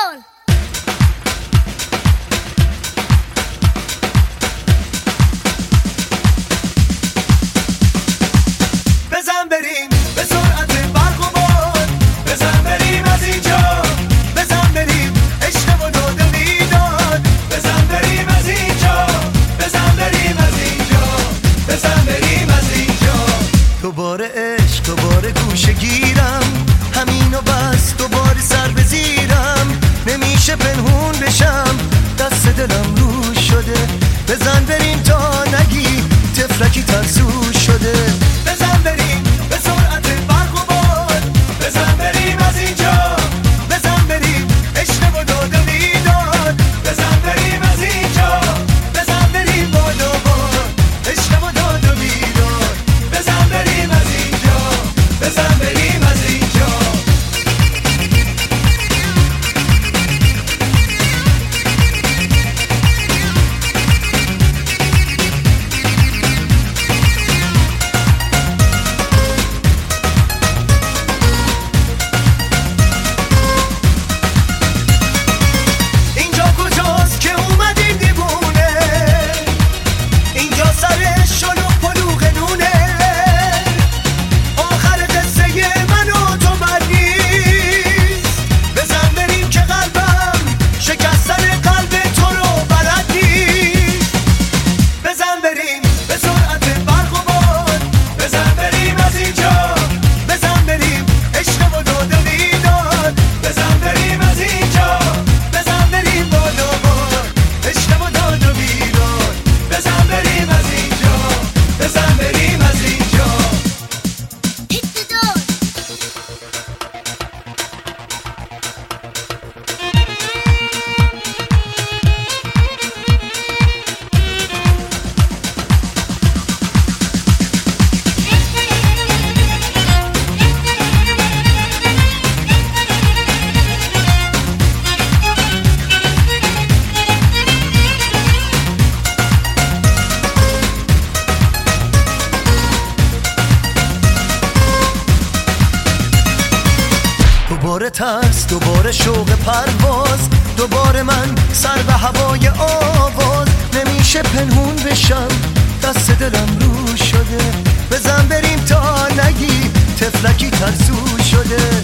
دار. بزن بریم به سرعت برق و باد، بزن بریم از اینجا، بزن بریم عشق و داد و بیداد، بزن بریم از اینجا، بزن بریم از اینجا، بزن بریم از اینجا. دوباره عشق، دوباره گوشه گیرم، همینو بس، دوباره سر بزیرم، نمیشه پنهون بشم، دست دلم رو شده، بزن بریم تا نگی تفلکی ترسو شده. بزن بریم به سرعت برق و باد، بزن بریم از اینجا، بزن بریم عشق و داد و بیداد، بزن بریم از اینجا، بزن بریم باد و باد، عشق و داد و بیداد، بزن بریم از اینجا، بزن بریم از اینجا. دوباره ترس، دوباره شوق پرواز، دوباره من سر به هوای آواز، نمیشه پنهون بشم، دست دلم رو شده، بزن بریم تا نگی تفلکی ترسو شده.